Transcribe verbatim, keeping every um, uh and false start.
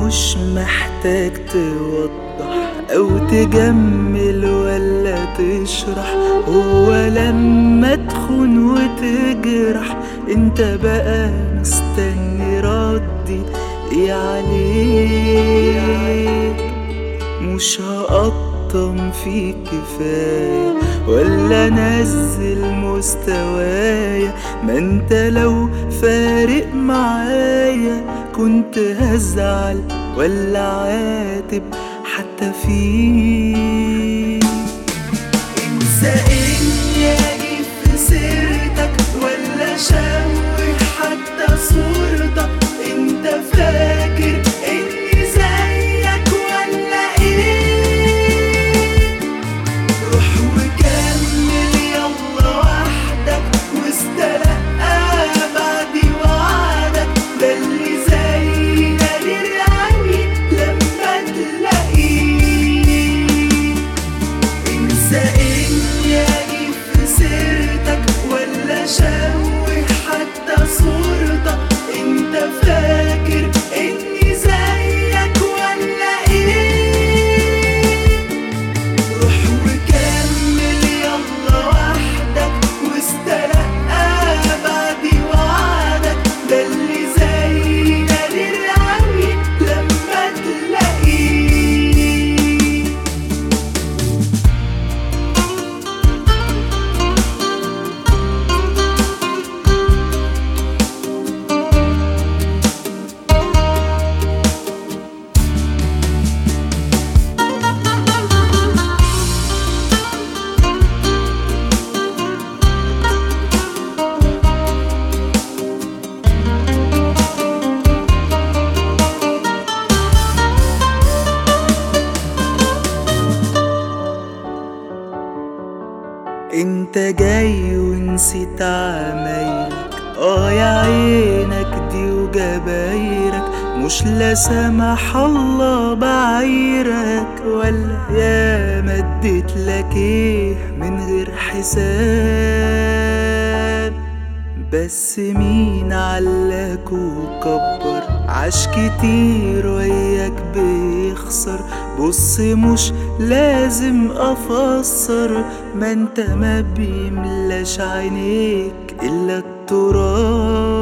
مش محتاج توضح أو تجمل ولا تشرح، هو لما تخون وتجرح انت بقى مستني ردي ايه عليك؟ مش هقطم فيك كفاية ولا انزل مستوايا، ما انت لو فارق معايا كنت هزعل ولا عاتب حتى فيك. انسى اني اجيب في سيرتك ولا اشوه حتى صورتك، انت فاكر اني زيك ولا ايه؟ روح وكمل يلا وحدك واستلقى بعد وعدك، ده اللي زي نادر قوي لما تلاقيه. انسى اني اجيب في سيرتك ولا اشوه حتى صورتك، انت فاكر اني زيك ولا ايه؟ روح وكمل يلا وحدك واستلقى بعد وعدك، ده اللي زي نادر قوي لما تلاقيه. انت جاي ونسيت عمايلك، اه يا عينك دي وجبايرك، مش لا سمح الله بعايرك ولا يا مدت لك ايه من غير حساب. بس مين علاك وكبر عاش كتير وياك بيخسر، بص مش لازم افسر، ما انت ما بيملاش عينيك الا التراب.